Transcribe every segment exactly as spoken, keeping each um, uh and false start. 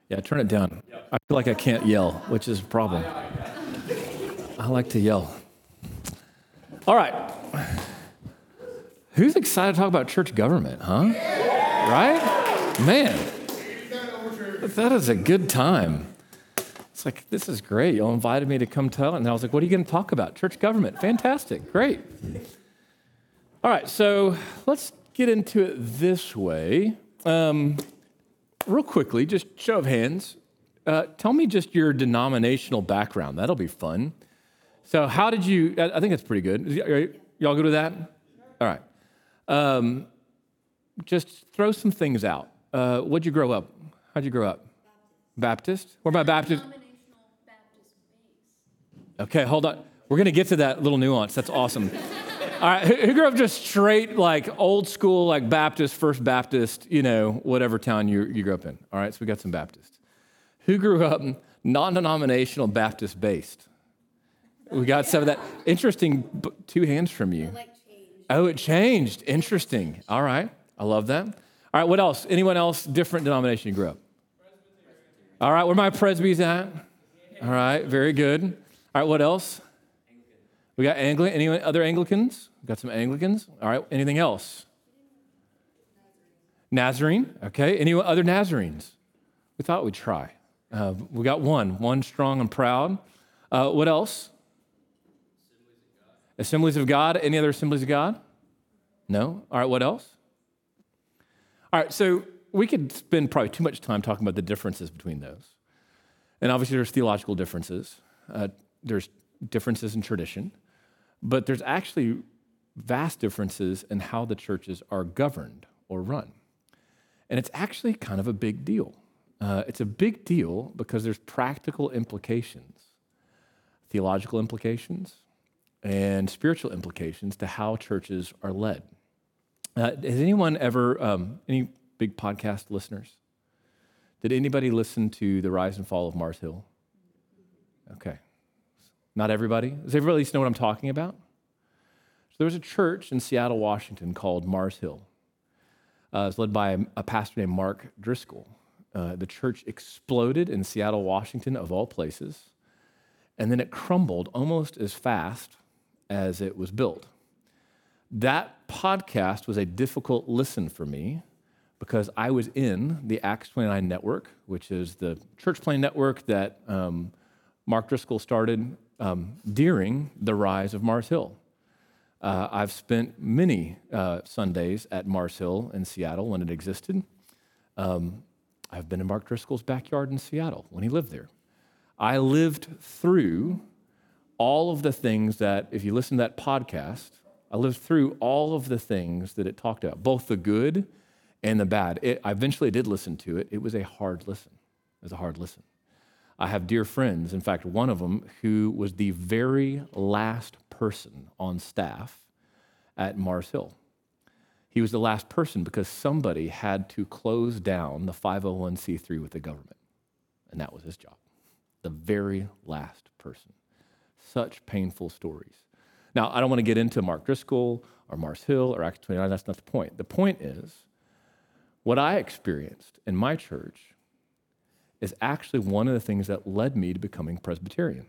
Yeah, turn it down. I feel like I can't yell, which is a problem. I like to yell. All right. Who's excited to talk about church government, huh? Right? Man, that is a good time. It's like, this is great. Y'all invited me to come tell it. And I was like, what are you going to talk about? Church government. Fantastic. Great. All right, so let's get into it this way. Um, real quickly, just show of hands. Uh, tell me just your denominational background. That'll be fun. So how did you, I think that's pretty good. Y'all good with that? All right. Um, just throw some things out. Uh, what'd you grow up? How'd you grow up? Baptist? Baptist? What about Baptist? Baptist base. Okay, hold on. We're going to get to that little nuance. That's awesome. All right, who, who grew up just straight, like old school, like Baptist, First Baptist, you know, whatever town you, you grew up in? All right, so we got some Baptists. Who grew up non-denominational Baptist based? We got some of that. Interesting, two hands from you. Oh, it changed. Interesting. All right, I love that. All right, what else? Anyone else different denomination you grew up? All right, where my Presby's at? All right, very good. All right, what else? We got Anglican. Any other Anglicans? We got some Anglicans. All right, anything else? Nazarene. Okay, any other Nazarenes? We thought we'd try. Uh, we got one, one strong and proud. Uh, what else? Assemblies of God. Any other Assemblies of God? No? All right, what else? All right, so we could spend probably too much time talking about the differences between those. And obviously there's theological differences. Uh, there's differences in tradition. But there's actually vast differences in how the churches are governed or run. And it's actually kind of a big deal. Uh, it's a big deal because there's practical implications, theological implications, and spiritual implications to how churches are led. Uh, has anyone ever, um, any big podcast listeners? Did anybody listen to The Rise and Fall of Mars Hill? Okay. Not everybody? Does everybody at least know what I'm talking about? So there was a church in Seattle, Washington called Mars Hill. Uh, it was led by a, a pastor named Mark Driscoll. Uh, the church exploded in Seattle, Washington, of all places, and then it crumbled almost as fast as it was built. That podcast was a difficult listen for me because I was in the Acts twenty-nine network, which is the church plant network that um, Mark Driscoll started um, during the rise of Mars Hill. Uh, I've spent many uh, Sundays at Mars Hill in Seattle when it existed. Um, I've been in Mark Driscoll's backyard in Seattle when he lived there. I lived through all of the things that, if you listen to that podcast, I lived through all of the things that it talked about, both the good and the bad. It, I eventually did listen to it. It was a hard listen. It was a hard listen. I have dear friends, in fact, one of them who was the very last person on staff at Mars Hill. He was the last person because somebody had to close down the five oh one c three with the government, and that was his job. The very last person. Such painful stories. Now, I don't want to get into Mark Driscoll or Mars Hill or Acts twenty-nine. That's not the point. The point is, what I experienced in my church is actually one of the things that led me to becoming Presbyterian.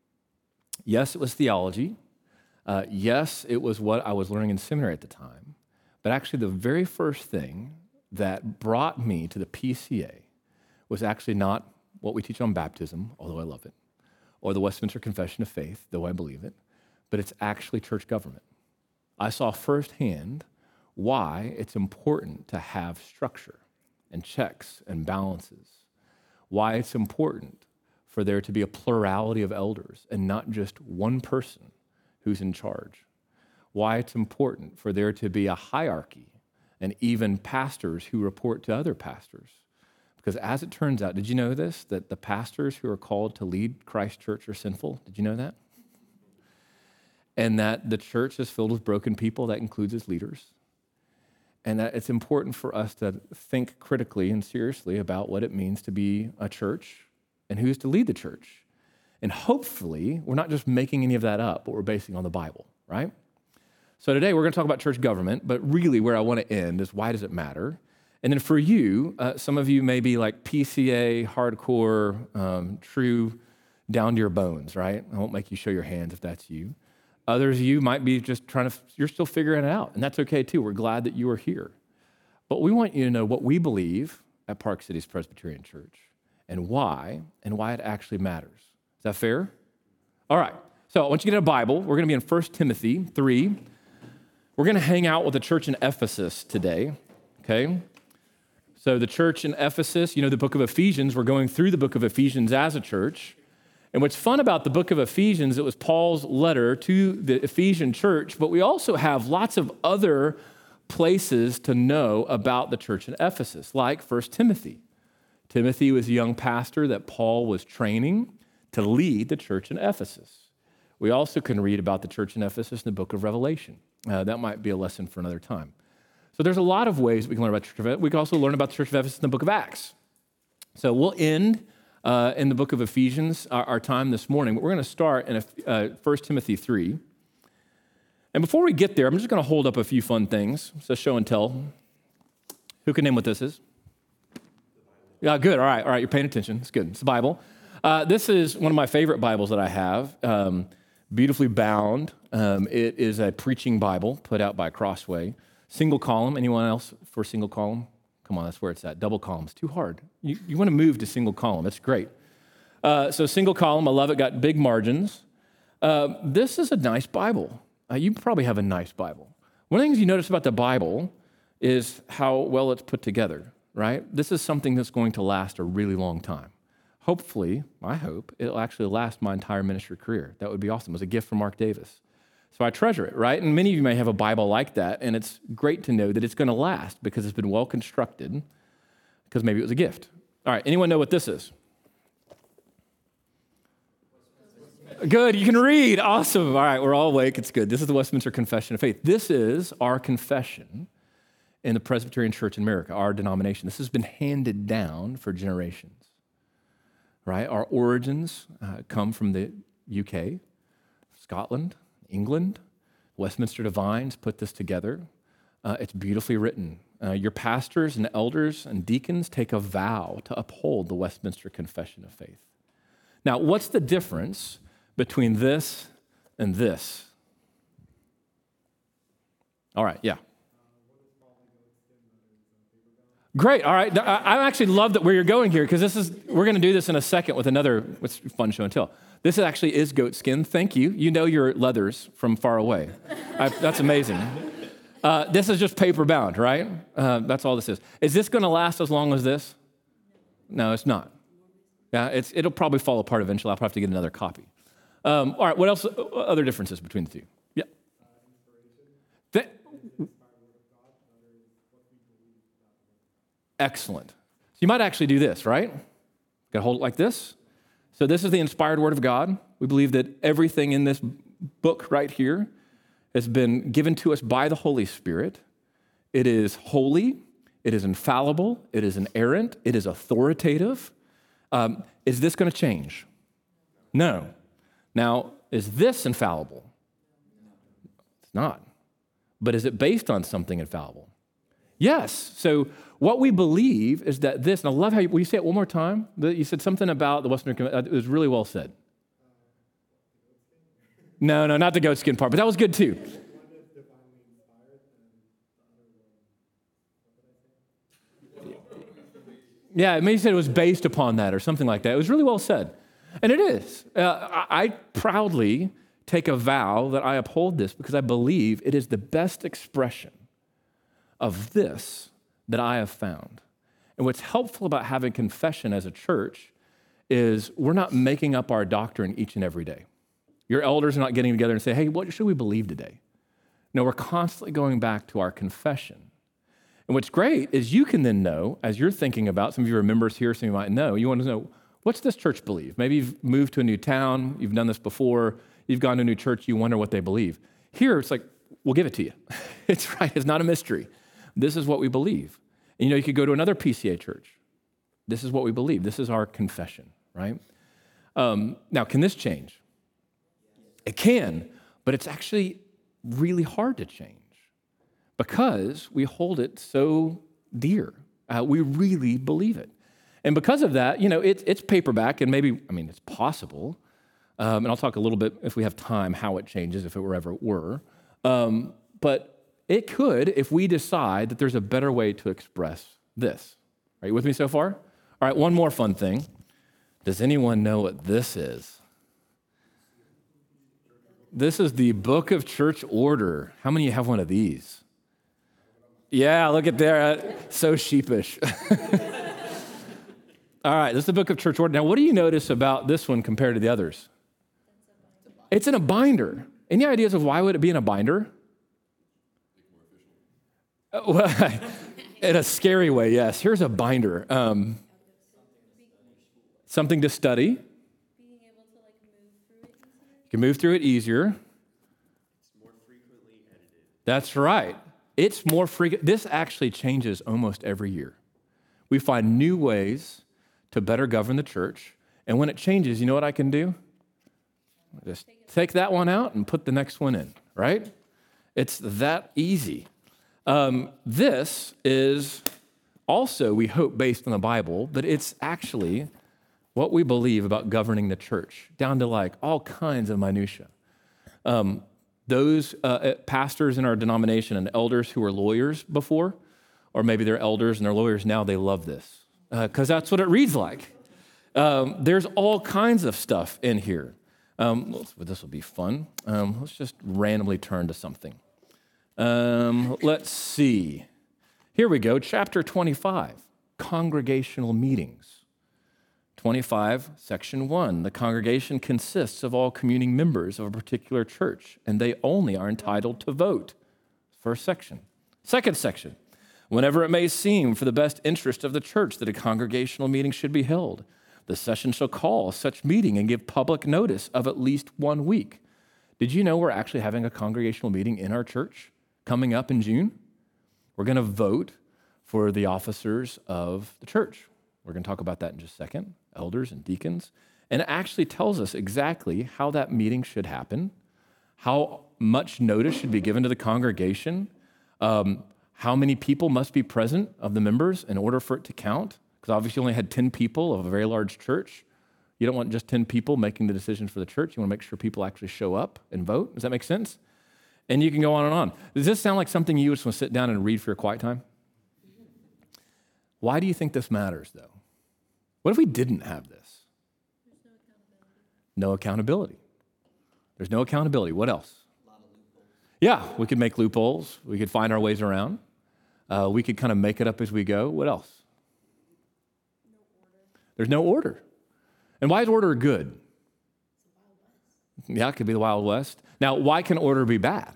Yes, it was theology. Uh, yes, it was what I was learning in seminary at the time. But actually, the very first thing that brought me to the P C A was actually not what we teach on baptism, although I love it, or the Westminster Confession of Faith, though I believe it, but it's actually church government. I saw firsthand why it's important to have structure and checks and balances, why it's important for there to be a plurality of elders and not just one person who's in charge, why it's important for there to be a hierarchy and even pastors who report to other pastors. Because as it turns out, did you know this, that the pastors who are called to lead Christ Church are sinful? Did you know that? And that the church is filled with broken people, that includes its leaders. And that it's important for us to think critically and seriously about what it means to be a church and who's to lead the church. And hopefully, we're not just making any of that up, but we're basing on the Bible, right? So today, we're going to talk about church government, but really where I want to end is why does it matter? And then for you, uh, some of you may be like P C A, hardcore, um, true, down to your bones, right? I won't make you show your hands if that's you. Others of you might be just trying to, you're still figuring it out, and that's okay too. We're glad that you are here. But we want you to know what we believe at Park Cities Presbyterian Church and why, and why it actually matters. Is that fair? All right. So I want you to get a Bible. We're going to be in First Timothy three. We're going to hang out with the church in Ephesus today, okay? So the church in Ephesus, you know, the book of Ephesians, we're going through the book of Ephesians as a church. And what's fun about the book of Ephesians, it was Paul's letter to the Ephesian church, but we also have lots of other places to know about the church in Ephesus, like First Timothy. Timothy was a young pastor that Paul was training to lead the church in Ephesus. We also can read about the church in Ephesus in the book of Revelation. Uh, that might be a lesson for another time. So there's a lot of ways we can learn about the church of Ephesus. We can also learn about the church of Ephesus in the book of Acts. So we'll end uh, in the book of Ephesians, our, our time this morning. But we're going to start in uh, First Timothy three. And before we get there, I'm just going to hold up a few fun things. So show and tell. Who can name what this is? Yeah, good. All right, all right. You're paying attention. It's good. It's the Bible. Uh, this is one of my favorite Bibles that I have. Um, beautifully bound. Um, it is a preaching Bible put out by Crossway. Single column. Anyone else for single column? Come on, that's where it's at. Double column. It's too hard. You, you want to move to single column. It's great. Uh, so single column. I love it. Got big margins. Uh, this is a nice Bible. Uh, you probably have a nice Bible. One of the things you notice about the Bible is how well it's put together, right? This is something that's going to last a really long time. Hopefully, I hope, it'll actually last my entire ministry career. That would be awesome. It was a gift from Mark Davis. So I treasure it, right? And many of you may have a Bible like that, and it's great to know that it's going to last because it's been well constructed, because maybe it was a gift. All right, anyone know what this is? Good, you can read. Awesome. All right, we're all awake. It's good. This is the Westminster Confession of Faith. This is our confession in the Presbyterian Church in America, our denomination. This has been handed down for generations, right? Our origins uh, come from the U K, Scotland, England. Westminster Divines put this together. Uh, it's beautifully written. Uh, your pastors and elders and deacons take a vow to uphold the Westminster Confession of Faith. Now, what's the difference between this and this? All right, yeah. Great, all right. I actually love that where you're going here, because this is, we're going to do this in a second with another, what's fun show and tell. This actually is goat skin. Thank you. You know your leathers from far away. I, that's amazing. Uh, this is just paper bound, right? Uh, that's all this is. Is this going to last as long as this? No, it's not. Yeah, it's, it'll probably fall apart eventually. I'll probably have to get another copy. Um, all right, what else, other differences between the two? Yeah. The, excellent. So you might actually do this, right? Got to hold it like this. So this is the inspired word of God. We believe that everything in this book right here has been given to us by the Holy Spirit. It is holy. It is infallible. It is inerrant. It is authoritative. Um, is this going to change? No. Now, is this infallible? It's not. But is it based on something infallible? Yes. So what we believe is that this, and I love how you, will you say it one more time? You said something about the Westminster Confession. It was really well said. No, no, not the goat skin part, but that was good too. Yeah, maybe you said it was based upon that or something like that. It was really well said. And it is. Uh, I proudly take a vow that I uphold this because I believe it is the best expression of this that I have found. And what's helpful about having confession as a church is we're not making up our doctrine each and every day. Your elders are not getting together and say, hey, what should we believe today? No, we're constantly going back to our confession. And what's great is you can then know, as you're thinking about, some of you are members here, some of you might know, you want to know, what's this church believe? Maybe you've moved to a new town, you've done this before, you've gone to a new church, you wonder what they believe. Here, it's like, we'll give it to you. It's right, it's not a mystery. This is what we believe. And you know, you could go to another P C A church. This is what we believe. This is our confession, right? Um, now, can this change? It can, but it's actually really hard to change because we hold it so dear. Uh, we really believe it. And because of that, you know, it, it's paperback, and maybe, I mean, it's possible. Um, and I'll talk a little bit, if we have time, how it changes, if it were ever were. Um, but it could, if we decide that there's a better way to express this. Are you with me so far? All right, one more fun thing. Does anyone know what this is? This is the Book of Church Order. How many of you have one of these? Yeah, look at there. So sheepish. All right, this is the Book of Church Order. Now, what do you notice about this one compared to the others? It's in a binder. Any ideas of why would it be in a binder? Well, in a scary way, yes. Here's a binder. Um, something to study. Being able to like move through it easier. You can move through it easier. It's more frequently edited. That's right. It's more frequent. This actually changes almost every year. We find new ways to better govern the church. And when it changes, you know what I can do? Just take that one out and put the next one in, right? It's that easy. Um, this is also, we hope, based on the Bible, but it's actually what we believe about governing the church, down to like all kinds of minutia. Um, those uh, pastors in our denomination and elders who were lawyers before, or maybe they're elders and they're lawyers now, they love this because uh, that's what it reads like. Um, there's all kinds of stuff in here. Um, this will be fun. Um, let's just randomly turn to something. Um, let's see. Here we go, chapter twenty-five, congregational meetings. twenty-five, section one, the congregation consists of all communing members of a particular church, and they only are entitled to vote. First section. Second section, whenever it may seem for the best interest of the church that a congregational meeting should be held, the session shall call such meeting and give public notice of at least one week. Did you know we're actually having a congregational meeting in our church coming up in June? We're going to vote for the officers of the church. We're going to talk about that in just a second, elders and deacons. And it actually tells us exactly how that meeting should happen, how much notice should be given to the congregation, um, how many people must be present of the members in order for it to count, because obviously you only had ten people of a very large church. You don't want just ten people making the decisions for the church. You want to make sure people actually show up and vote. Does that make sense? And you can go on and on. Does this sound like something you just want to sit down and read for your quiet time? Why do you think this matters, though? What if we didn't have this? There's No no accountability. accountability. There's no accountability. What else? A lot of loopholes. Yeah, we could make loopholes. We could find our ways around. Uh, we could kind of make it up as we go. What else? No order. There's no order. And why is order good? Yeah, it could be the Wild West. Now, why can order be bad?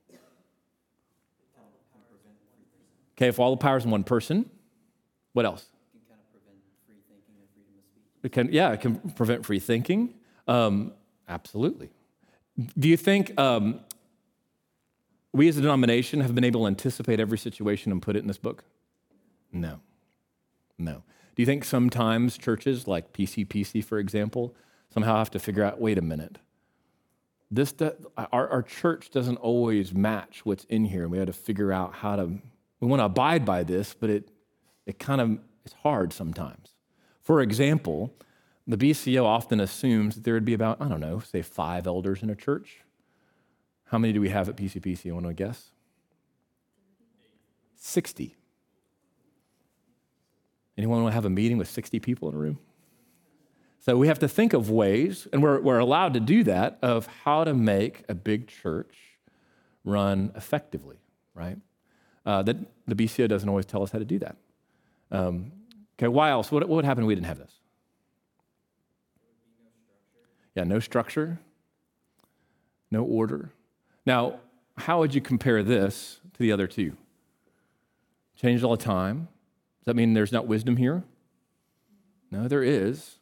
Okay, if all the power's in one person, what else? It can kind of prevent free thinking and freedom of speech. It can, yeah, it can prevent free thinking. Um, absolutely. Do you think um, we as a denomination have been able to anticipate every situation and put it in this book? No. No. Do you think sometimes churches like P C P C, for example, somehow have to figure out, wait a minute, this our, our church doesn't always match what's in here, and we have to figure out how to, we want to abide by this, but it it kind of is hard sometimes. For example, the B C O often assumes that there would be about, I don't know, say five elders in a church. How many do we have at P C P C? You want to guess? sixty. Anyone want to have a meeting with sixty people in a room? So we have to think of ways, and we're, we're allowed to do that, of how to make a big church run effectively, right? Uh, that the B C O doesn't always tell us how to do that. Um, okay, why else? What, what would happen if we didn't have this? Yeah, no structure, no order. Now, how would you compare this to the other two? Changed all the time. Does that mean there's not wisdom here? No, there is.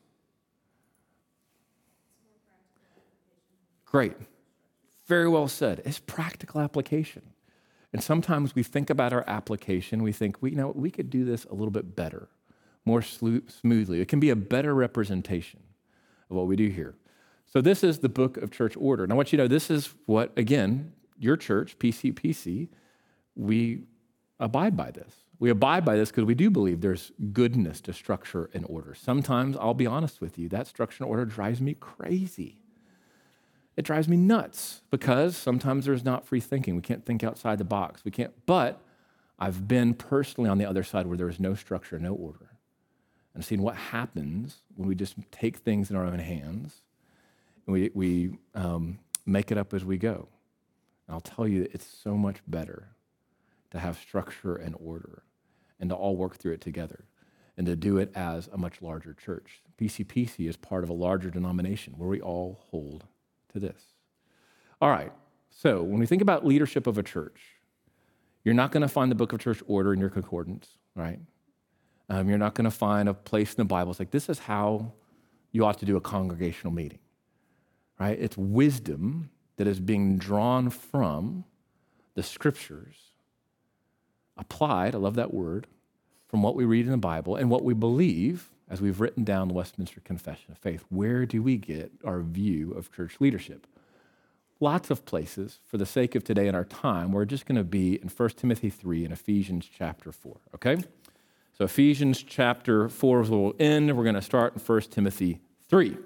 Great. Very well said. It's practical application. And sometimes we think about our application, we think, we, you know, we could do this a little bit better, more slu- smoothly. It can be a better representation of what we do here. So this is the Book of Church Order. And I want you to know this is what, again, your church, P C P C, we abide by this. We abide by this because we do believe there's goodness to structure and order. Sometimes, I'll be honest with you, that structure and order drives me crazy. It drives me nuts because sometimes there's not free thinking. We can't think outside the box. We can't, but I've been personally on the other side where there is no structure, no order. And I've seen what happens when we just take things in our own hands and we, we um, make it up as we go. And I'll tell you, it's so much better to have structure and order and to all work through it together and to do it as a much larger church. P C P C is part of a larger denomination where we all hold to this. All right, so when we think about leadership of a church, you're not going to find the book of church order in your concordance, right? Um, you're not going to find a place in the Bible. It's like, this is how you ought to do a congregational meeting, right? It's wisdom that is being drawn from the scriptures, applied, I love that word, from what we read in the Bible and what we believe as we've written down the Westminster Confession of Faith. Where do we get our view of church leadership? Lots of places. For the sake of today and our time, we're just going to be in First Timothy three and Ephesians chapter four, okay? So Ephesians chapter four is where we'll end. We're going to start in First Timothy three.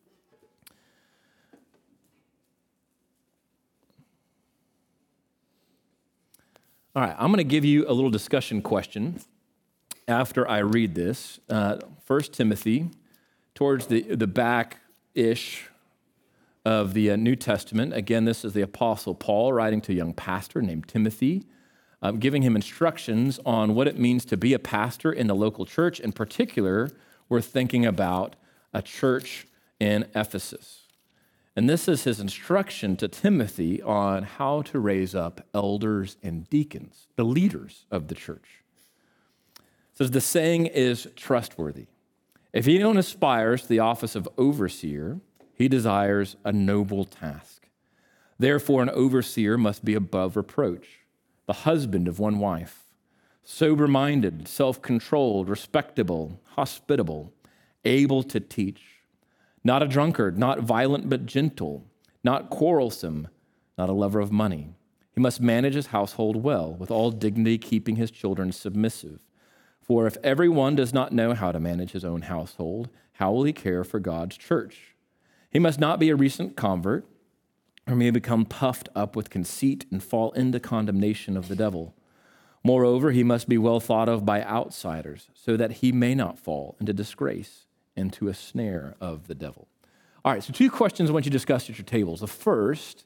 All right, I'm going to give you a little discussion question after I read this. Uh, First Timothy, towards the, the back-ish of the uh, New Testament. Again, this is the Apostle Paul writing to a young pastor named Timothy, um, giving him instructions on what it means to be a pastor in the local church. In particular, we're thinking about a church in Ephesus. And this is his instruction to Timothy on how to raise up elders and deacons, the leaders of the church. It says, the saying is trustworthy. If anyone aspires to the office of overseer, he desires a noble task. Therefore, an overseer must be above reproach, the husband of one wife, sober-minded, self-controlled, respectable, hospitable, able to teach, not a drunkard, not violent but gentle, not quarrelsome, not a lover of money. He must manage his household well, with all dignity, keeping his children submissive. For if everyone does not know how to manage his own household, how will he care for God's church? He must not be a recent convert, or may become puffed up with conceit and fall into condemnation of the devil. Moreover, he must be well thought of by outsiders, so that he may not fall into disgrace, into a snare of the devil. All right, so two questions I want you to discuss at your tables. The first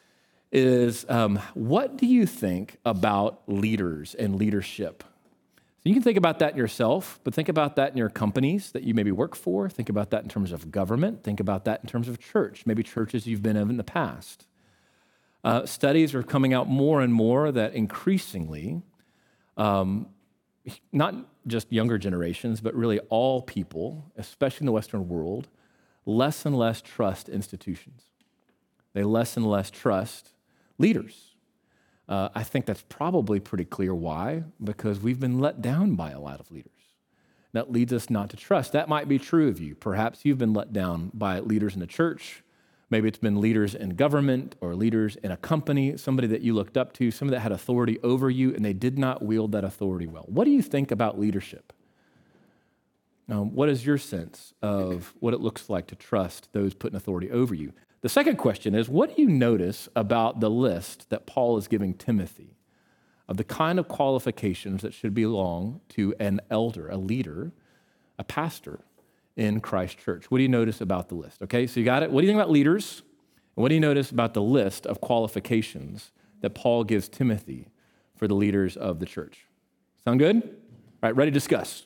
is, um, what do you think about leaders and leadership? So you can think about that yourself, but think about that in your companies that you maybe work for. Think about that in terms of government. Think about that in terms of church, maybe churches you've been in in the past. Uh, studies are coming out more and more that increasingly, um, not just younger generations, but really all people, especially in the Western world, less and less trust institutions. They less and less trust leaders. Uh, I think that's probably pretty clear why, because we've been let down by a lot of leaders. That leads us not to trust. That might be true of you. Perhaps you've been let down by leaders in the church. Maybe it's been leaders in government or leaders in a company, somebody that you looked up to, somebody that had authority over you, and they did not wield that authority well. What do you think about leadership? Um, what is your sense of what it looks like to trust those put in authority over you? The second question is, what do you notice about the list that Paul is giving Timothy of the kind of qualifications that should belong to an elder, a leader, a pastor in Christ Church? What do you notice about the list? Okay, so you got it. What do you think about leaders? And what do you notice about the list of qualifications that Paul gives Timothy for the leaders of the church? Sound good? All right, ready to discuss.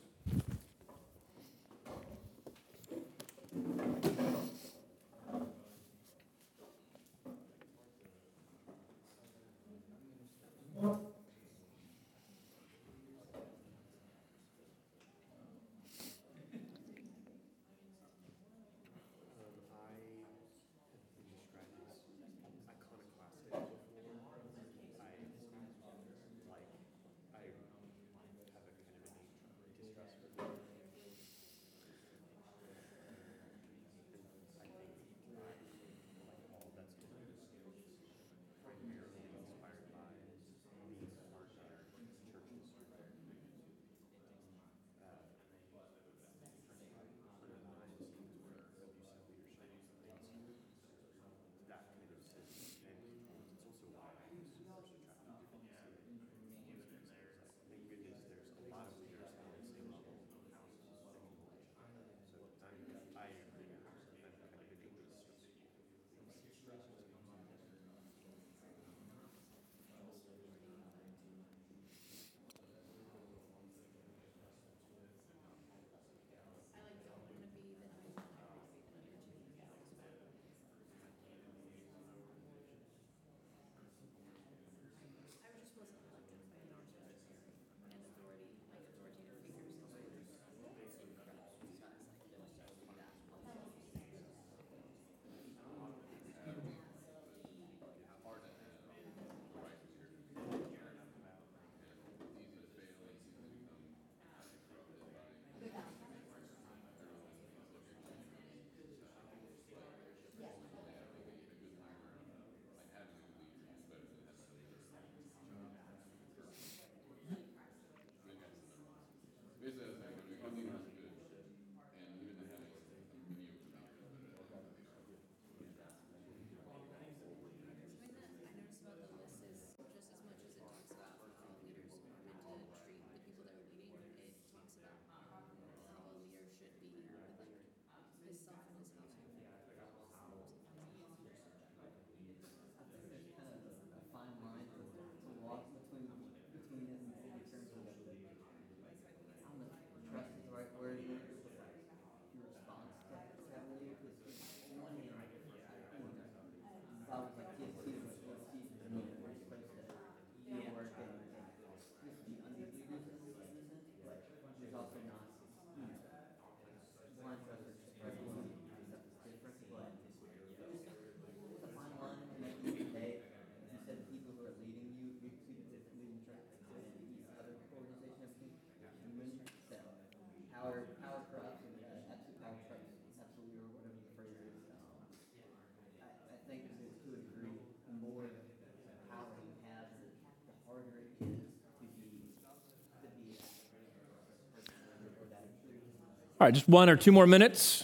All right, just one or two more minutes.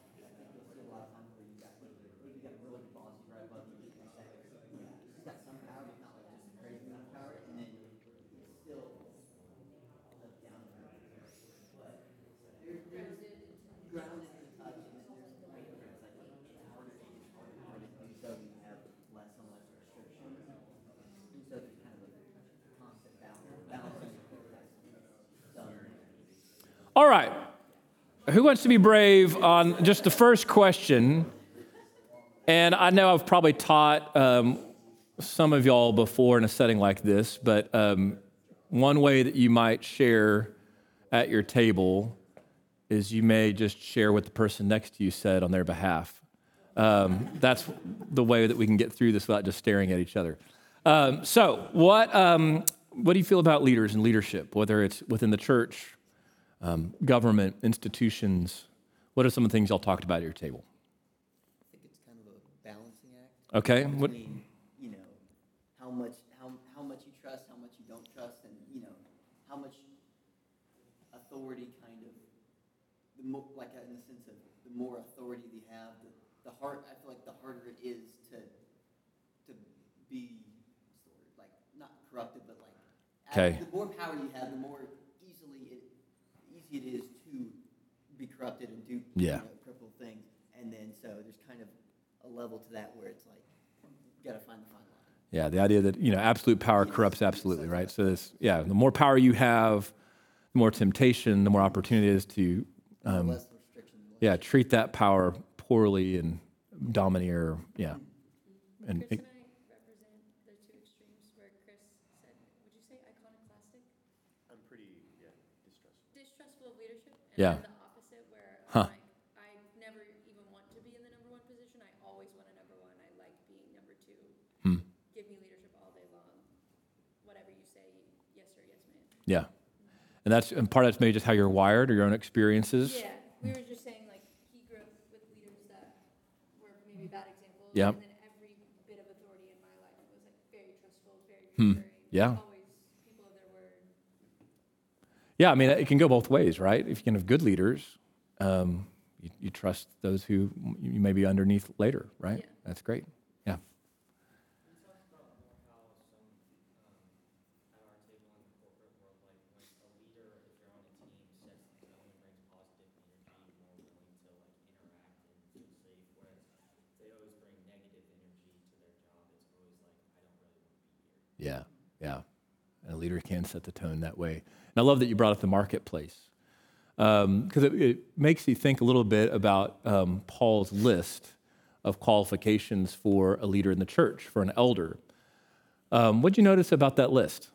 All right. Who wants to be brave on just the first question? And I know I've probably taught um, some of y'all before in a setting like this, but um, one way that you might share at your table is you may just share what the person next to you said on their behalf. Um, that's the way that we can get through this without just staring at each other. Um, so what, um, what do you feel about leaders and leadership, whether it's within the church, Um, government, institutions? What are some of the things y'all talked about at your table? I think it's kind of a balancing act. Okay. What, Between, you know, how much, how, how much you trust, how much you don't trust, and, you know, how much authority kind of, the more, like in the sense of the more authority you have, the, the hard, I feel like the harder it is to, to be, what's the word, like, not corrupted, but like, Okay. the more power you have, the more easily it, easy it is to be corrupted and do, Yeah. you know, cripple things. And then, so there's kind of a level to that where it's like, you gotta find the fine line. yeah, the idea that, you know, absolute power corrupts absolutely, right? So this, yeah, the more power you have, the more temptation, the more opportunity it is to, um, Less restriction. less- yeah, treat that power poorly and domineer, yeah. And Chris it- and I represent the two extremes where Chris said, would you say iconoclastic? I'm pretty, yeah, distrustful. Distrustful of leadership. And Yeah. I'm the opposite where Huh. I'm like, I never even want to be in the number one position. I always want a number one. I like being number two. Hmm. Give me leadership all day long. Whatever you say, yes sir, yes ma'am. yeah. And that's, and part of that's maybe just how you're wired or your own experiences. Yeah, we were just saying like he grew up with leaders that were maybe bad examples. Yeah. And then every bit of authority in my life was like very trustful, very Hmm. reassuring. Yeah. Always people of their word. Yeah, I mean, it can go both ways, right? If you can have good leaders, um, you, you trust those who you may be underneath later, right? Yeah. That's great. Yeah. You talked about more how some, um, at our table in the corporate world, like when a leader, if you're on a team, sets the tone and brings positive energy, more willing to like interact and feel safe, whereas they always bring negative energy to their job. It's always like, I don't really want to be here. Yeah, yeah. And a leader can set the tone that way. And I love that you brought up the marketplace, because it, it makes you think a little bit about um, Paul's list of qualifications for a leader in the church, for an elder. Um, what'd you notice about that list?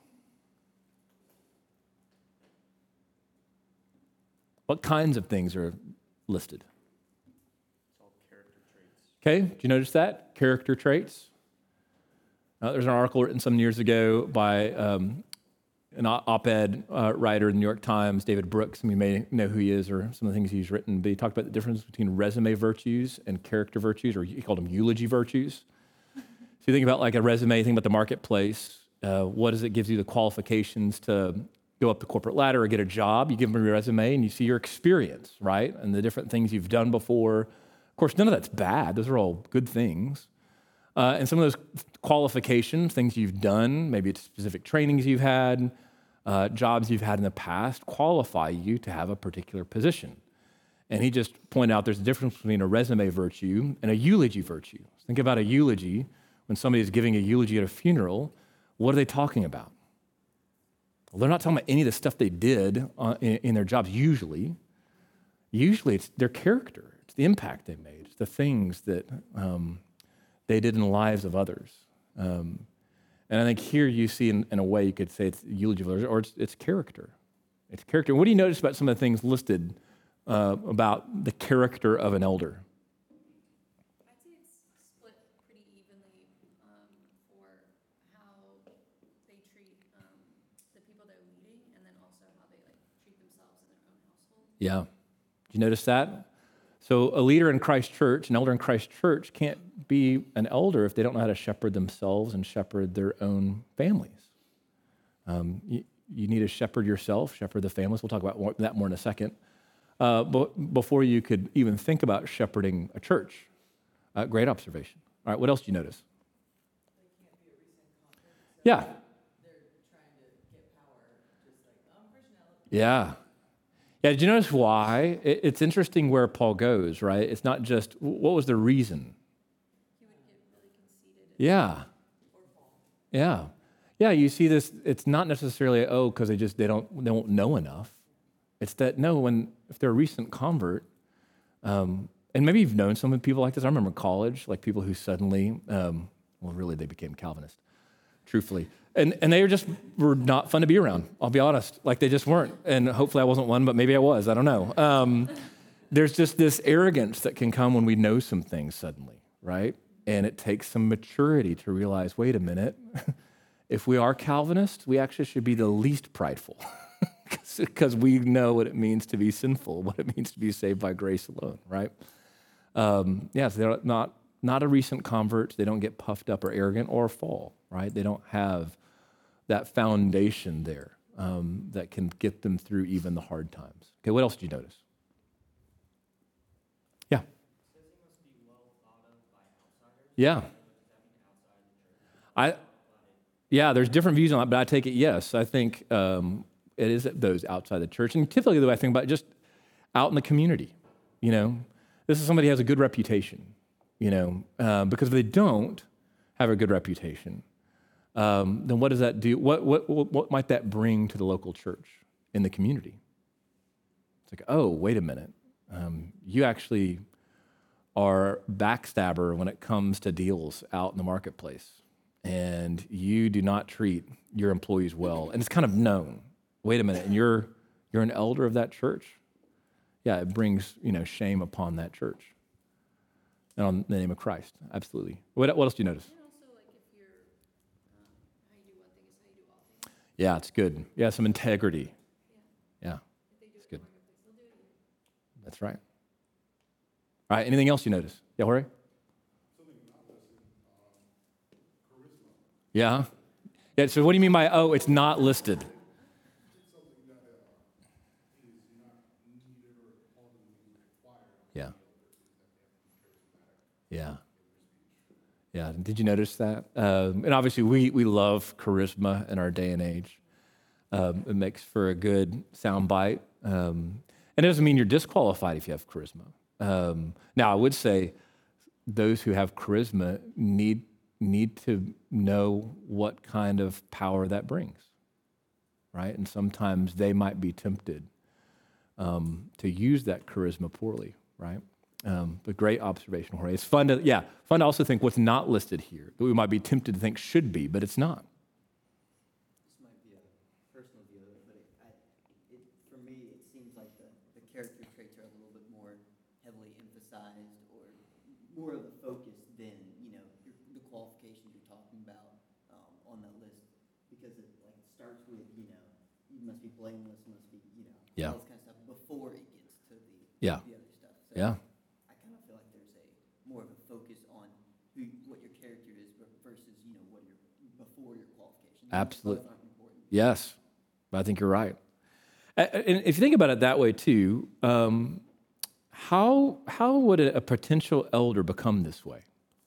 What kinds of things are listed? It's all character traits. Okay, did you notice that? Character traits. Uh, there's an article written some years ago by um, an op-ed uh, writer in the New York Times, David Brooks. Some of you may know who he is or some of the things he's written, but he talked about the difference between resume virtues and character virtues, or he called them eulogy virtues. So you think about like a resume, think about the marketplace. Uh, what does it give you the qualifications to go up the corporate ladder or get a job? You give them your resume and you see your experience, right? And the different things you've done before. Of course, none of that's bad. Those are all good things. Uh, and some of those qualifications, things you've done, maybe it's specific trainings you've had, uh, jobs you've had in the past, qualify you to have a particular position. And he just pointed out there's a difference between a resume virtue and a eulogy virtue. Think about a eulogy. When somebody is giving a eulogy at a funeral, what are they talking about? Well, they're not talking about any of the stuff they did uh, in, in their jobs, usually. Usually it's their character. It's the impact they made. It's the things that um, they did in the lives of others. Um, and I think here you see, in, in a way, you could say it's eulogy, or it's, it's character. It's character. What do you notice about some of the things listed uh, about the character of an elder? I'd say it's split pretty evenly um, for how they treat um, the people they're leading, and then also how they like treat themselves in their own household. Yeah. Did you notice that? So a leader in Christ Church, an elder in Christ Church, can't be an elder if they don't know how to shepherd themselves and shepherd their own families. Um, you, you need to shepherd yourself, shepherd the families. We'll talk about more, that more in a second. uh, b- before you could even think about shepherding a church. Uh, great observation. All right, what else do you notice? Yeah. Yeah. Yeah, did you notice why? It, it's interesting where Paul goes, right? It's not just, what was the reason? He would get really conceited. Yeah. Yeah. Yeah, you see this, it's not necessarily, oh, because they just, they don't, they won't know enough. It's that, no, when, if they're a recent convert, um, and maybe you've known some people like this. I remember in college, like people who suddenly, um, well, really, they became Calvinist, truthfully. And and they were just were not fun to be around, I'll be honest. Like they just weren't. And hopefully I wasn't one, but maybe I was, I don't know. Um, there's just this arrogance that can come when we know some things suddenly, right? And it takes some maturity to realize, wait a minute, if we are Calvinists, we actually should be the least prideful because we know what it means to be sinful, what it means to be saved by grace alone, right? Um, yes, yeah, so they're not, not a recent convert. They don't get puffed up or arrogant or fall, right? They don't have that foundation there um, that can get them through even the hard times. Okay, what else did you notice? Yeah. Yeah. I, yeah, there's different views on that, but I take it yes. I think um, it is those outside the church. And typically the way I think about it, just out in the community, you know. This is somebody who has a good reputation, you know, uh, because if they don't have a good reputation, um, then what does that do? What, what, what might that bring to the local church in the community? It's like, oh, wait a minute. Um, you actually are backstabber when it comes to deals out in the marketplace, and you do not treat your employees well. And it's kind of known. Wait a minute, and you're you're an elder of that church? Yeah, it brings, you know, shame upon that church. And on the name of Christ, absolutely. What, what else do you notice? And also, like, if you're, um, how you do one thing is how you do all things. Yeah, it's good. Yeah, some integrity. Yeah. Yeah, If they do it's it good. in the marketplace, they'll do it. That's right. All right, anything else you notice? Yeah, Jorge? Yeah? Yeah, so what do you mean by, oh, it's not listed? Yeah. Yeah. Yeah. Did you notice that? Um, and obviously, we we love charisma in our day and age. Um, it makes for a good sound bite. Um, and it doesn't mean you're disqualified if you have charisma. Um, now, I would say those who have charisma need need to know what kind of power that brings, right? And sometimes they might be tempted um, to use that charisma poorly, right? Um, but great observation, Jorge. It's fun to, yeah, fun to also think what's not listed here that we might be tempted to think should be, but it's not. This might be a personal view of it, but it, I, it, for me, it seems like the, the character traits are a little bit more heavily emphasized or more of a focus than, you know, your, the qualifications you're talking about um, on the list, because it like it starts with, you know, you must be blameless, you must be, you know, Yeah. all this kind of stuff before it gets to the, Yeah. the other stuff. So Yeah. I kind of feel like there's a more of a focus on who, what your character is versus, you know, what your before your qualifications. Absolutely. Both aren't important. Yes, I think you're right. A- And if you think about it that way too, um, how how would a, a potential elder become this way?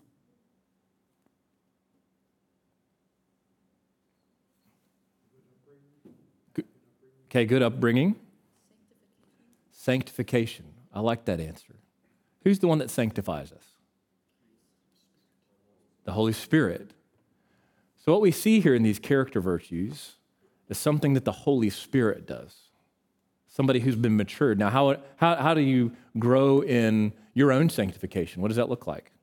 Good- Okay, good upbringing. Sanctification. I like that answer. Who's the one that sanctifies us? The Holy Spirit. So what we see here in these character virtues is something that the Holy Spirit does. Somebody who's been matured. Now, how, how, how do you grow in your own sanctification? What does that look like?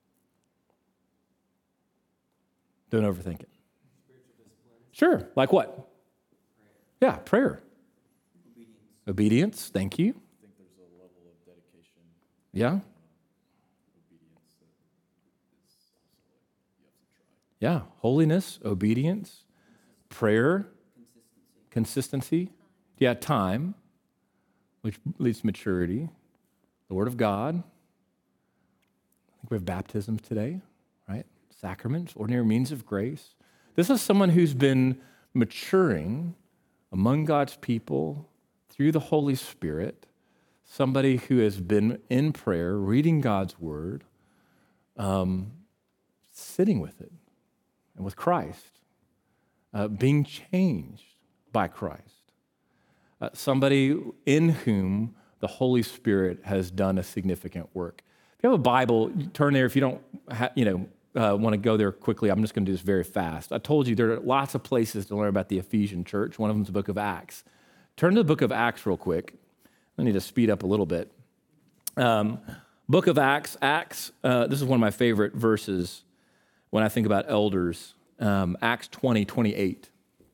Don't overthink it. Sure. Like what? Yeah, prayer. Obedience. Obedience. Thank you. I think there's a level of dedication, Yeah. obedience that is also like you have to try. Yeah. Holiness, obedience, prayer, Consistency. consistency. Yeah, time, which leads to maturity. The Word of God. I think we have baptisms today, right? Sacraments, ordinary means of grace. This is someone who's been maturing among God's people through the Holy Spirit somebody who has been in prayer, reading God's word, um, sitting with it and with Christ, uh, being changed by Christ. Uh, somebody in whom the Holy Spirit has done a significant work. If you have a Bible, you turn there. If you don't, ha- you know, uh, want to go there quickly, I'm just going to do this very fast. I told you there are lots of places to learn about the Ephesian church. One of them is the book of Acts. Turn to the book of Acts real quick. I need to speed up a little bit. Um, book of Acts. Acts. Uh, this is one of my favorite verses when I think about elders. Um, Acts twenty, twenty-eight.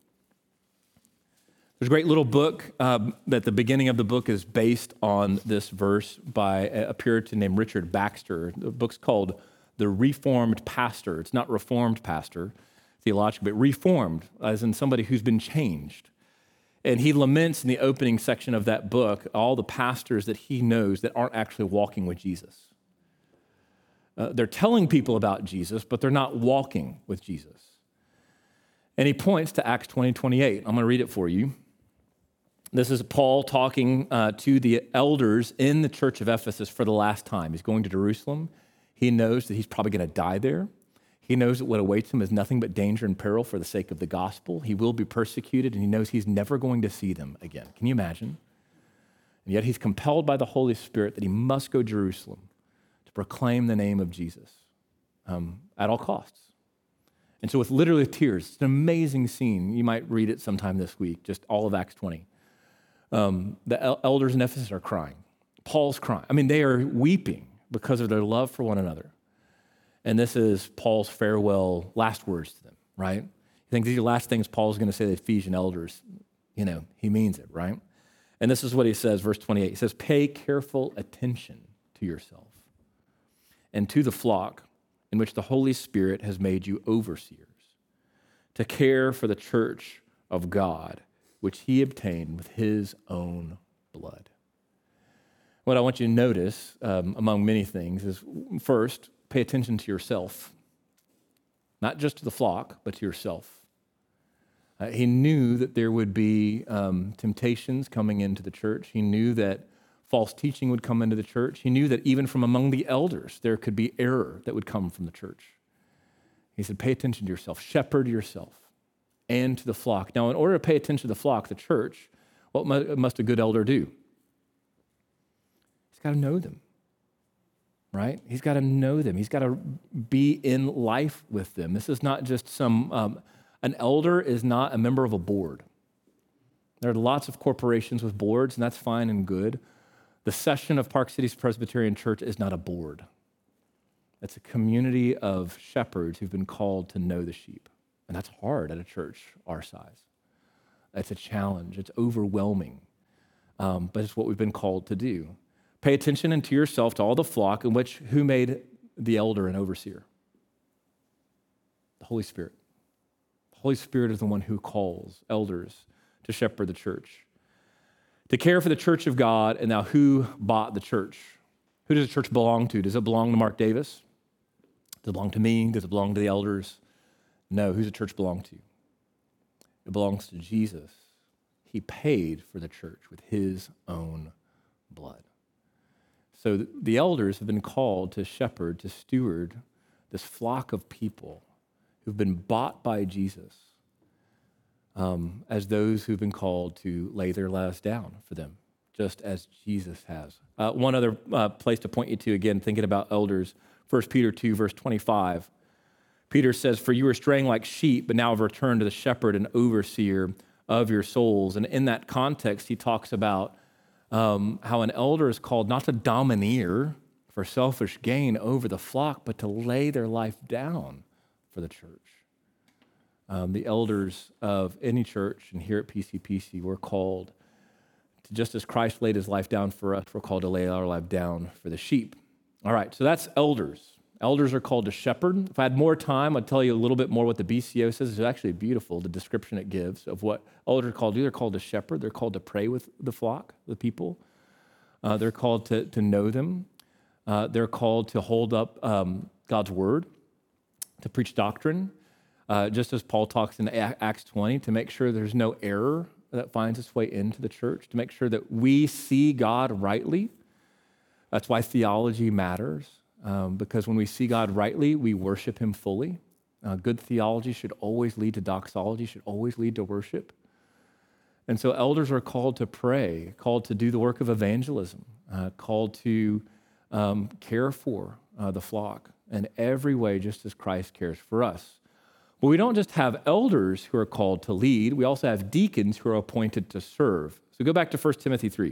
There's a great little book um, that the beginning of the book is based on this verse by a Puritan named Richard Baxter. The book's called The Reformed Pastor. It's not Reformed Pastor, theologically, but Reformed, as in somebody who's been changed. And he laments in the opening section of that book all the pastors that he knows that aren't actually walking with Jesus. Uh, they're telling people about Jesus, but they're not walking with Jesus. And he points to Acts twenty, twenty-eight. I'm going to read it for you. This is Paul talking uh, to the elders in the church of Ephesus for the last time. He's going to Jerusalem. He knows that he's probably going to die there. He knows that what awaits him is nothing but danger and peril for the sake of the gospel. He will be persecuted, and he knows he's never going to see them again. Can you imagine? And yet he's compelled by the Holy Spirit that he must go to Jerusalem to proclaim the name of Jesus um, at all costs. And so with literally tears, it's an amazing scene. You might read it sometime this week, just all of Acts twenty. Um, the el- elders in Ephesus are crying. Paul's crying. I mean, they are weeping because of their love for one another. And this is Paul's farewell last words to them, right? You think these are the last things Paul's going to say to the Ephesian elders. You know, he means it, right? And this is what he says, verse twenty-eight. He says, pay careful attention to yourself and to the flock in which the Holy Spirit has made you overseers, to care for the church of God, which he obtained with his own blood. What I want you to notice, um, among many things, is first, pay attention to yourself. Not just to the flock, but to yourself. Uh, he knew that there would be um, temptations coming into the church. He knew that false teaching would come into the church. He knew that even from among the elders, there could be error that would come from the church. He said, pay attention to yourself, shepherd yourself, and to the flock. Now, in order to pay attention to the flock, the church, what must a good elder do? He's got to know them, right? He's got to know them. He's got to be in life with them. This is not just some, um, an elder is not a member of a board. There are lots of corporations with boards, and that's fine and good. The session of Park Cities Presbyterian Church is not a board. It's a community of shepherds who've been called to know the sheep. And that's hard at a church our size. It's a challenge. It's overwhelming. Um, but it's what we've been called to do. Pay attention unto yourself to all the flock in which who made the elder and overseer? The Holy Spirit. The Holy Spirit is the one who calls elders to shepherd the church, to care for the church of God. And now who bought the church? Who does the church belong to? Does it belong to Mark Davis? Does it belong to me? Does it belong to the elders? No, who's the church belong to? It belongs to Jesus. He paid for the church with his own blood. So the elders have been called to shepherd, to steward this flock of people who've been bought by Jesus um, as those who've been called to lay their lives down for them, just as Jesus has. Uh, one other uh, place to point you to, again, thinking about elders, First Peter two, verse twenty-five. Peter says, for you are straying like sheep, but now have returned to the shepherd and overseer of your souls. And in that context, he talks about um, how an elder is called not to domineer for selfish gain over the flock, but to lay their life down for the church. Um, the elders of any church, and here at P C P C, we're called to, just as Christ laid his life down for us, we're called to lay our life down for the sheep. All right, so that's elders. Elders are called to shepherd. If I had more time, I'd tell you a little bit more what the B C O says. It's actually beautiful, the description it gives of what elders are called to do. They're called to shepherd. They're called to pray with the flock, the people. Uh, they're called to, to know them. Uh, they're called to hold up um, God's word, to preach doctrine, uh, just as Paul talks in Acts twenty, to make sure there's no error that finds its way into the church to make sure that we see God rightly. That's why theology matters, um, because when we see God rightly, we worship him fully. Uh, good theology should always lead to doxology, should always lead to worship. And so elders are called to pray, called to do the work of evangelism, uh, called to um, care for uh, the flock in every way, just as Christ cares for us. But we don't just have elders who are called to lead, we also have deacons who are appointed to serve. So go back to First Timothy three.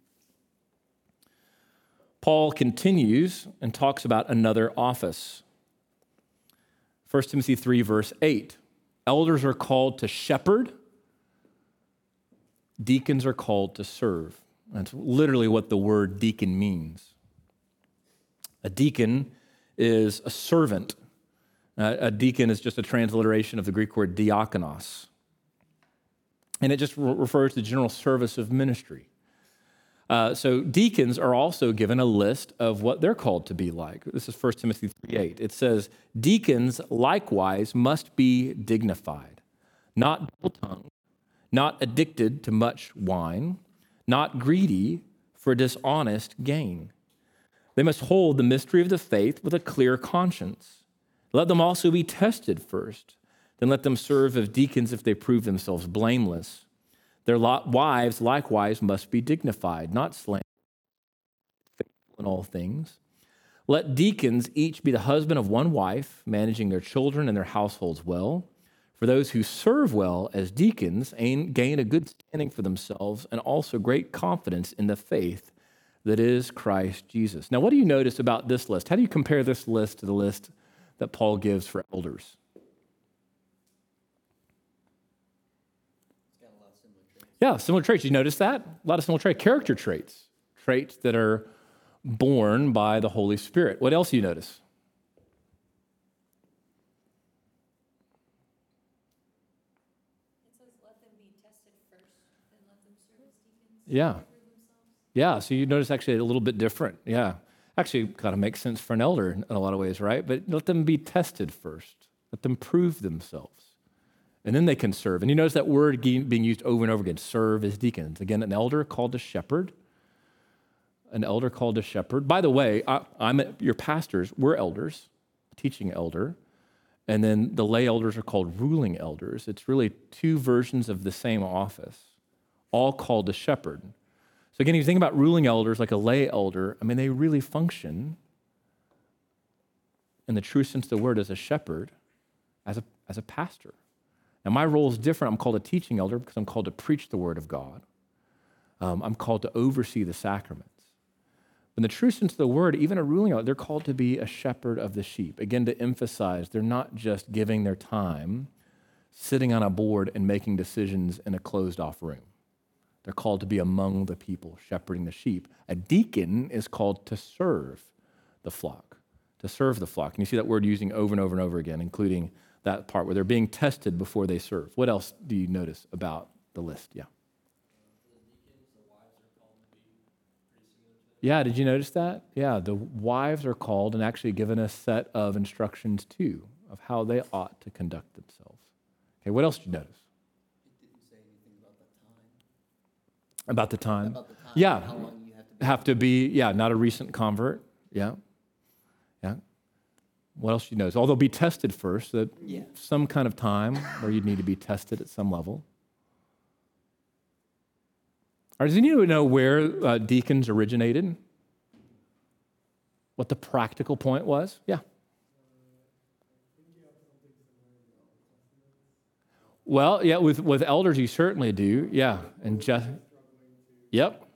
Paul continues and talks about another office. First Timothy three, verse eight. Elders are called to shepherd. Deacons are called to serve. That's literally what the word deacon means. A deacon is a servant. Uh, a deacon is just a transliteration of the Greek word diakonos. And it just re- refers to the general service of ministry. Uh, so deacons are also given a list of what they're called to be like. This is First Timothy three eight. It says, deacons likewise must be dignified, not double-tongued, not addicted to much wine, not greedy for dishonest gain. They must hold the mystery of the faith with a clear conscience. Let them also be tested first. Then let them serve as deacons if they prove themselves blameless. Their wives likewise must be dignified, not slanderous, faithful in all things. Let deacons each be the husband of one wife, managing their children and their households well. For those who serve well as deacons gain a good standing for themselves and also great confidence in the faith that is Christ Jesus. Now, what do you notice about this list? How do you compare this list to the list that Paul gives for elders? It's got a lot of similar traits. Yeah, similar traits. You notice that? A lot of similar traits. Character traits. Traits that are born by the Holy Spirit. What else do you notice? It says, let them be tested first, then let them serve as deacons. Yeah. Prove themselves. Yeah, so you notice actually a little bit different. Yeah. Actually kind of makes sense for an elder in a lot of ways, right? But let them be tested first. Let them prove themselves. And then they can serve. And you notice that word being used over and over again, serve as deacons. Again, an elder called to shepherd. An elder called to shepherd. By the way, I, I'm at, your pastors, we're elders, teaching elder. And then the lay elders are called ruling elders. It's really two versions of the same office, all called to shepherd. So again, if you think about ruling elders like a lay elder, I mean, they really function in the true sense of the word as a shepherd, as a, as a pastor. Now, my role is different. I'm called a teaching elder because I'm called to preach the word of God. Um, I'm called to oversee the sacraments. But in the true sense of the word, even a ruling elder, they're called to be a shepherd of the sheep. Again, to emphasize, they're not just giving their time sitting on a board and making decisions in a closed-off room. They're called to be among the people, shepherding the sheep. A deacon is called to serve the flock, to serve the flock. And you see that word using over and over and over again, including that part where they're being tested before they serve. What else do you notice about the list? Yeah. Yeah, did you notice that? Yeah, the wives are called and actually given a set of instructions too of how they ought to conduct themselves. Okay, what else did you notice? It didn't say anything about the time. About the time? About the time. Yeah. How long you have to be. Have to be, yeah, not a recent convert. Yeah. Yeah. What else do you notice? Although be tested first, that Yeah. some kind of time where you'd need to be tested at some level. Or does anyone know where uh, deacons originated? What the practical point was? Yeah. Well, yeah, with, with elders you certainly do. Yeah. And just, yep.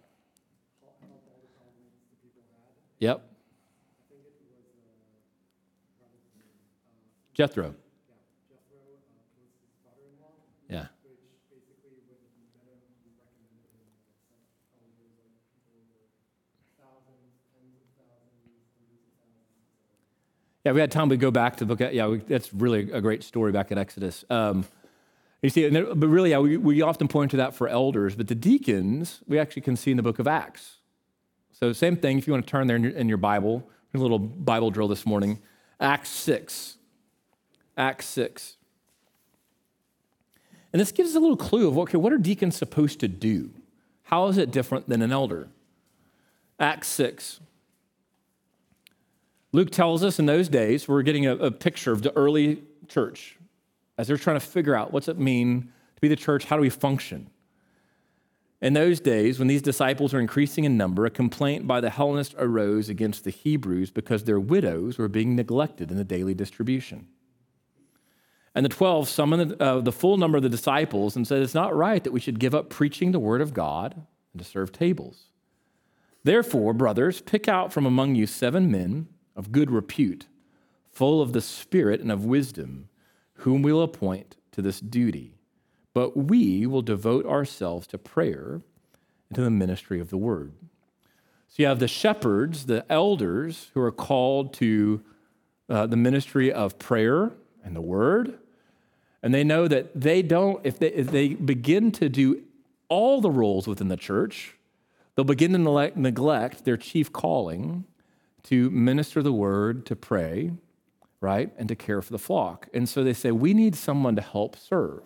Yep. Jethro. Yeah. Yeah, we had time to go back to look at, yeah, we, that's really a great story back at Exodus. Um, you see, and there, but really, yeah, we, we often point to that for elders, but the deacons, we actually can see in the book of Acts. So same thing, if you want to turn there in your, in your Bible, a little Bible drill this morning, Acts six. Acts six. And this gives us a little clue of, okay, what are deacons supposed to do? How is it different than an elder? Acts six. Luke tells us in those days, we're getting a, a picture of the early church as they're trying to figure out what's it mean to be the church, how do we function? In those days, when these disciples were increasing in number, a complaint by the Hellenists arose against the Hebrews because their widows were being neglected in the daily distribution. And the twelve summoned uh, the full number of the disciples and said, it's not right that we should give up preaching the word of God and to serve tables. Therefore, brothers, pick out from among you seven men of good repute, full of the Spirit and of wisdom, whom we'll appoint to this duty. But we will devote ourselves to prayer and to the ministry of the word. So you have the shepherds, the elders, who are called to uh, the ministry of prayer and the word. And they know that they don't, if they, if they begin to do all the roles within the church, they'll begin to neglect, neglect their chief calling to minister the word, to pray, right, and to care for the flock. And so they say, we need someone to help serve.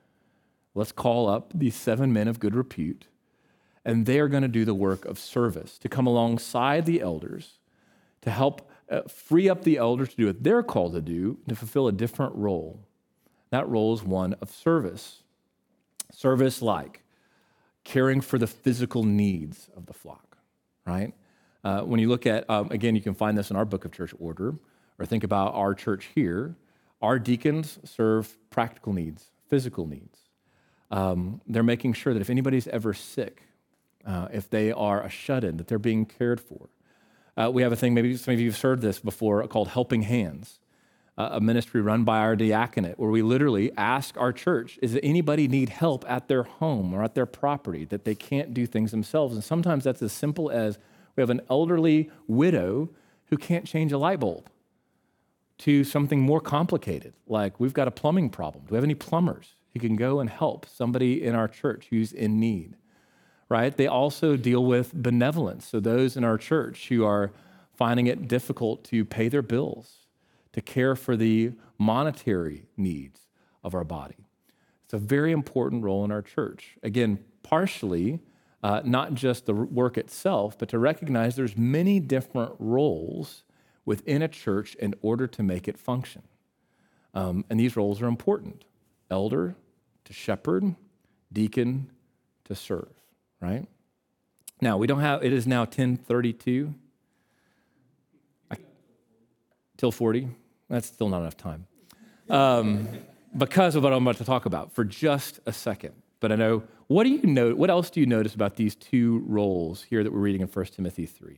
Let's call up these seven men of good repute, and they are going to do the work of service, to come alongside the elders, to help uh, free up the elders to do what they're called to do, to fulfill a different role. That role is one of service. Service like caring for the physical needs of the flock, right? Uh, when you look at, um, again, you can find this in our book of church order, or think about our church here. Our deacons serve practical needs, physical needs. Um, they're making sure that if anybody's ever sick, uh, if they are a shut-in, that they're being cared for. Uh, we have a thing, maybe some of you have heard this before, called Helping Hands, uh, a ministry run by our diaconate, where we literally ask our church, does anybody need help at their home or at their property that they can't do things themselves? And sometimes that's as simple as we have an elderly widow who can't change a light bulb, to something more complicated, like we've got a plumbing problem. Do we have any plumbers who can go and help somebody in our church who's in need, right? They also deal with benevolence. So those in our church who are finding it difficult to pay their bills, to care for the monetary needs of our body. It's a very important role in our church. Again, partially, uh, not just the work itself, but to recognize there's many different roles within a church in order to make it function. Um, and these roles are important. Elder to shepherd, deacon to serve, right? Now, we don't have, it is now ten thirty-two. I, till forty. That's still not enough time. Um, because of what I'm about to talk about for just a second. But I know, what do you know, what else do you notice about these two roles here that we're reading in First Timothy three?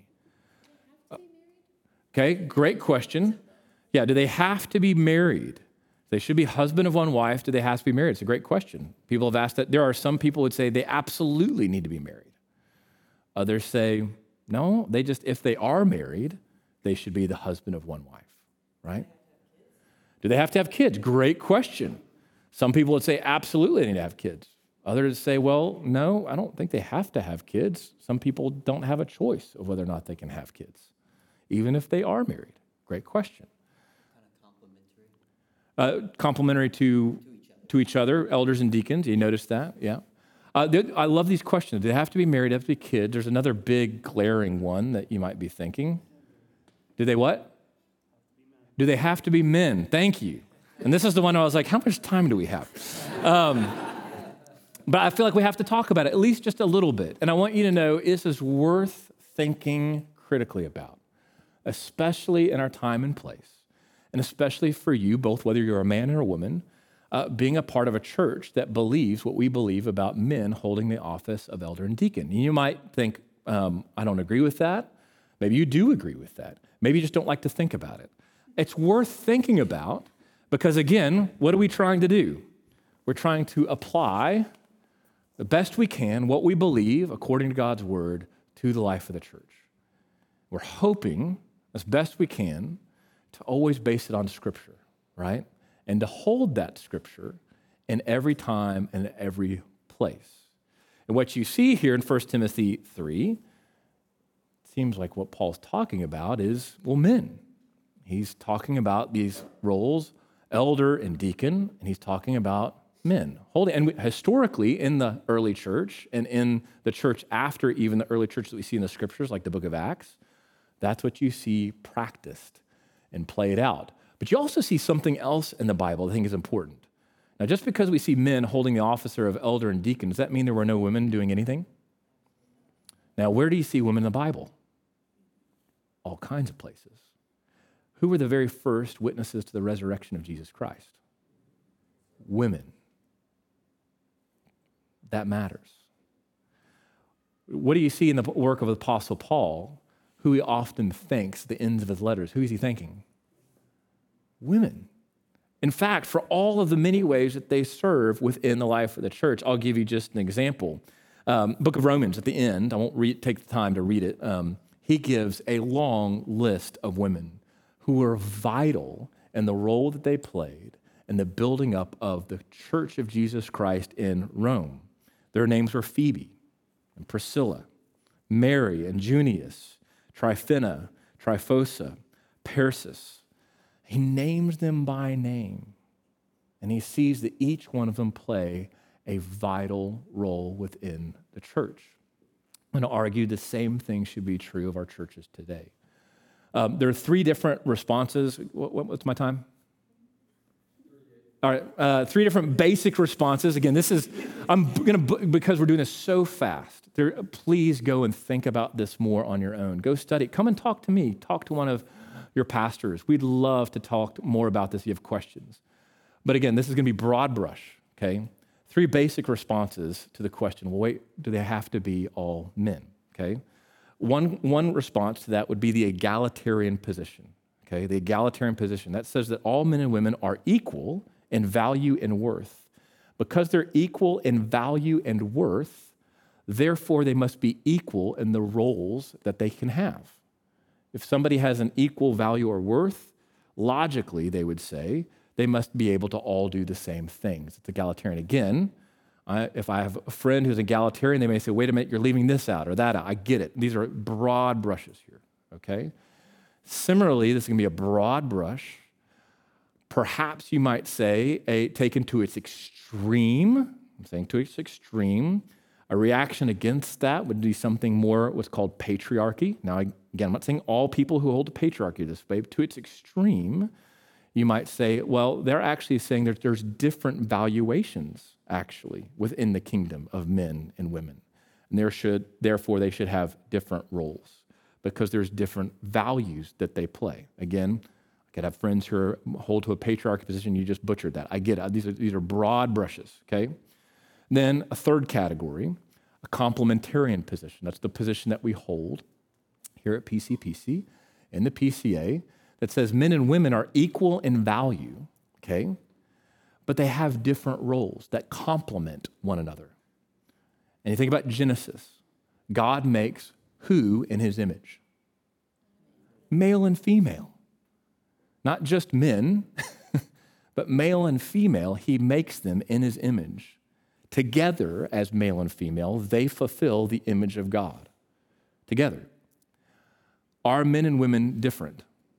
Okay, great question. Yeah, do they have to be married? They should be husband of one wife. Do they have to be married? It's a great question. People have asked that. There are some people who would say they absolutely need to be married. Others say, no, they just, if they are married, they should be the husband of one wife, right? Do they have to have kids? Great question. Some people would say absolutely they need to have kids. Others say, well, no, I don't think they have to have kids. Some people don't have a choice of whether or not they can have kids, even if they are married. Great question. Kind of complementary. Uh, complementary to, To each other. to each other, elders and deacons. You notice that? Yeah. Uh, there- I love these questions. Do they have to be married? Do they have to be kids? There's another big glaring one that you might be thinking. Do they what? Do they have to be men? Thank you. And this is the one I was like, how much time do we have? Um, but I feel like we have to talk about it, at least just a little bit. And I want you to know this is worth thinking critically about, especially in our time and place, and especially for you, both whether you're a man or a woman, uh, being a part of a church that believes what we believe about men holding the office of elder and deacon. And you might think, um, I don't agree with that. Maybe you do agree with that. Maybe you just don't like to think about it. It's worth thinking about because, again, what are we trying to do? We're trying to apply the best we can what we believe according to God's word to the life of the church. We're hoping as best we can to always base it on Scripture, right? And to hold that Scripture in every time and every place. And what you see here in First Timothy three, seems like what Paul's talking about is, well, men. He's talking about these roles, elder and deacon, and he's talking about men. Holding, and we, historically in the early church and in the church after even the early church that we see in the scriptures, like the book of Acts, that's what you see practiced and played out. But you also see something else in the Bible that I think is important. Now, just because we see men holding the officer of elder and deacon, does that mean there were no women doing anything? Now, where do you see women in the Bible? All kinds of places. Who were the very first witnesses to the resurrection of Jesus Christ? Women. That matters. What do you see in the work of the Apostle Paul, who he often thanks at the ends of his letters? Who is he thanking? Women. In fact, for all of the many ways that they serve within the life of the church, I'll give you just an example. Um, Book of Romans at the end, I won't read, take the time to read it. Um, he gives a long list of women who were vital in the role that they played in the building up of the church of Jesus Christ in Rome. Their names were Phoebe and Priscilla, Mary and Junius, Tryphena, Tryphosa, Persis. He names them by name, and he sees that each one of them play a vital role within the church. I'm going to argue the same thing should be true of our churches today. Um, there are three different responses. What, what, what's my time? All right, uh, three different basic responses. Again, this is, I'm going to, because we're doing this so fast, there, please go and think about this more on your own. Go study. Come and talk to me. Talk to one of your pastors. We'd love to talk more about this if you have questions. But again, this is going to be broad brush, okay? Three basic responses to the question, well, wait, do they have to be all men, okay? One, one response to that would be the egalitarian position, okay? The egalitarian position. That says that all men and women are equal in value and worth. Because they're equal in value and worth, therefore they must be equal in the roles that they can have. If somebody has an equal value or worth, logically, they would say, they must be able to all do the same things. It's egalitarian. Again, I, if I have a friend who's egalitarian, they may say, wait a minute, you're leaving this out or that out. I get it. These are broad brushes here, okay? Similarly, this is going to be a broad brush. Perhaps you might say, a, taken to its extreme, I'm saying to its extreme, a reaction against that would be something more what's called patriarchy. Now, again, I'm not saying all people who hold to patriarchy this way, but to its extreme, you might say, well, they're actually saying that there's different valuations, actually, within the kingdom of men and women. And there should, therefore, they should have different roles because there's different values that they play. Again, I could have friends who are, hold to a patriarchy position. You just butchered that. I get it. These are, these are broad brushes, okay? Then a third category, a complementarian position. That's the position that we hold here at P C P C in the P C A that says men and women are equal in value, okay? But they have different roles that complement one another. And you think about Genesis. God makes who in his image? Male and female. Not just men, but male and female, he makes them in his image. Together, as male and female, they fulfill the image of God. Together. Are men and women different?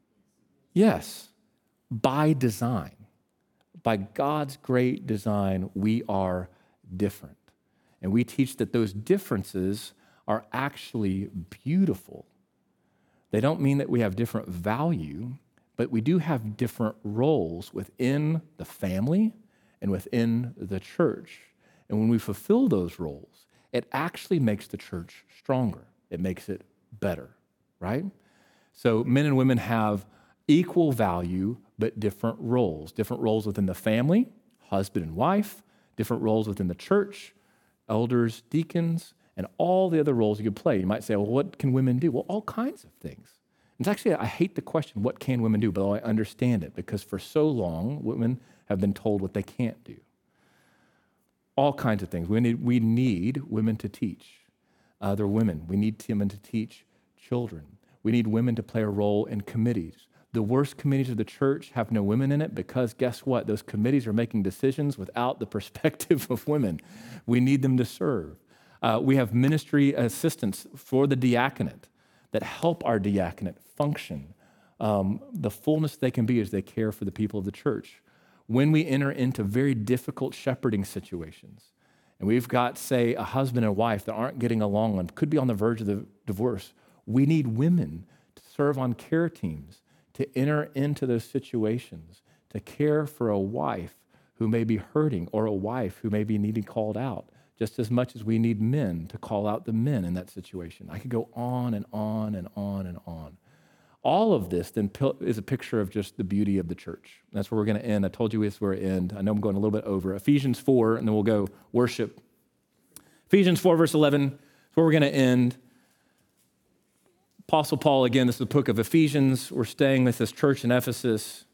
Yes, by design. By God's great design, we are different. And we teach that those differences are actually beautiful. They don't mean that we have different value, but we do have different roles within the family and within the church. And when we fulfill those roles, it actually makes the church stronger. It makes it better, right? So men and women have equal value, but different roles. Different roles within the family, husband and wife, different roles within the church, elders, deacons, and all the other roles you could play. You might say, well, what can women do? Well, all kinds of things. It's actually, I hate the question, what can women do? But I understand it because for so long, women have been told what they can't do. All kinds of things. We need, we need women to teach other women. We need women to teach children. We need women to play a role in committees. The worst committees of the church have no women in it because guess what? Those committees are making decisions without the perspective of women. We need them to serve. Uh, we have ministry assistants for the diaconate that help our diaconate function um, the fullness they can be as they care for the people of the church. when we enter into very difficult shepherding situations, and we've got, say, a husband and wife that aren't getting along and could be on the verge of the divorce, we need women to serve on care teams, to enter into those situations, to care for a wife who may be hurting or a wife who may be needing called out, just as much as we need men to call out the men in that situation. I could go on and on and on and on. All of this then is a picture of just the beauty of the church. That's where we're going to end. I told you this is where we end. I know I'm going a little bit over. Ephesians four, and then we'll go worship. Ephesians four, verse eleven, is where we're going to end. Apostle Paul, again, this is the book of Ephesians. We're staying with this church in Ephesus.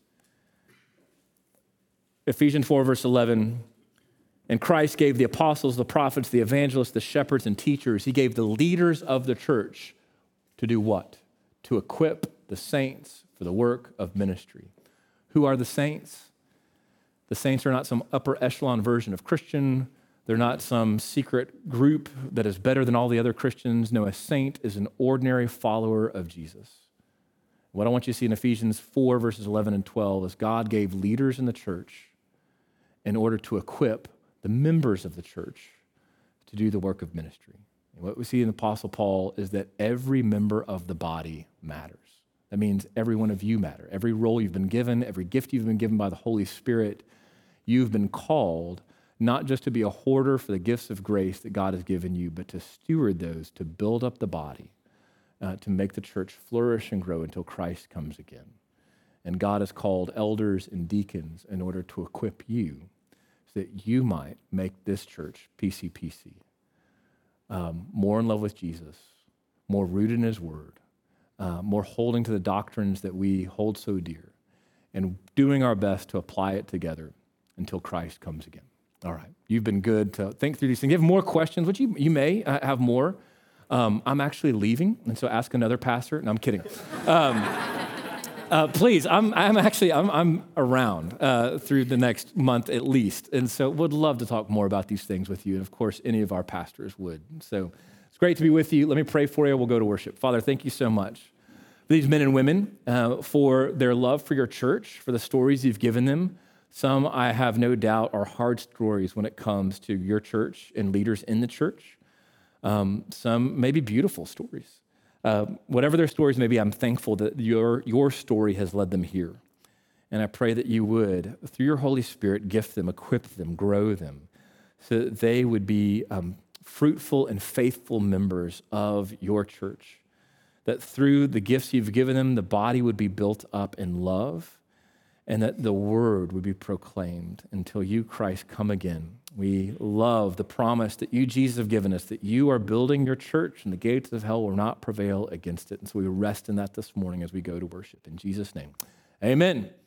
Ephesians four, verse eleven, and Christ gave the apostles, the prophets, the evangelists, the shepherds, and teachers. He gave the leaders of the church to do what? To equip the saints for the work of ministry. Who are the saints? The saints are not some upper echelon version of Christian. They're not some secret group that is better than all the other Christians. No, a saint is an ordinary follower of Jesus. What I want you to see in Ephesians four, verses eleven and twelve is God gave leaders in the church in order to equip the members of the church to do the work of ministry. And what we see in the Apostle Paul is that every member of the body matters. That means every one of you matter. Every role you've been given, every gift you've been given by the Holy Spirit, you've been called not just to be a hoarder for the gifts of grace that God has given you, but to steward those, to build up the body, uh, to make the church flourish and grow until Christ comes again. And God has called elders and deacons in order to equip you so that you might make this church, P C P C, um, more in love with Jesus, more rooted in his word, uh, more holding to the doctrines that we hold so dear, and doing our best to apply it together until Christ comes again. All right, you've been good to think through these things. You have more questions, which you, you may uh, have more. Um, I'm actually leaving, and so ask another pastor. No, I'm kidding. Um, uh, please, I'm, I'm actually, I'm, I'm around uh, through the next month at least, and so would love to talk more about these things with you, and of course, any of our pastors would. So it's great to be with you. Let me pray for you. We'll go to worship. Father, thank you so much for these men and women, uh, for their love for your church, for the stories you've given them. Some, I have no doubt, are hard stories when it comes to your church and leaders in the church. Um, some may be beautiful stories. Uh, whatever their stories may be, I'm thankful that your, your story has led them here. And I pray that you would, through your Holy Spirit, gift them, equip them, grow them, so that they would be um, fruitful and faithful members of your church. That through the gifts you've given them, the body would be built up in love, and that the word would be proclaimed until you, Christ, come again. We love the promise that you, Jesus, have given us, that you are building your church and the gates of hell will not prevail against it. And so we rest in that this morning as we go to worship. In Jesus' name, amen.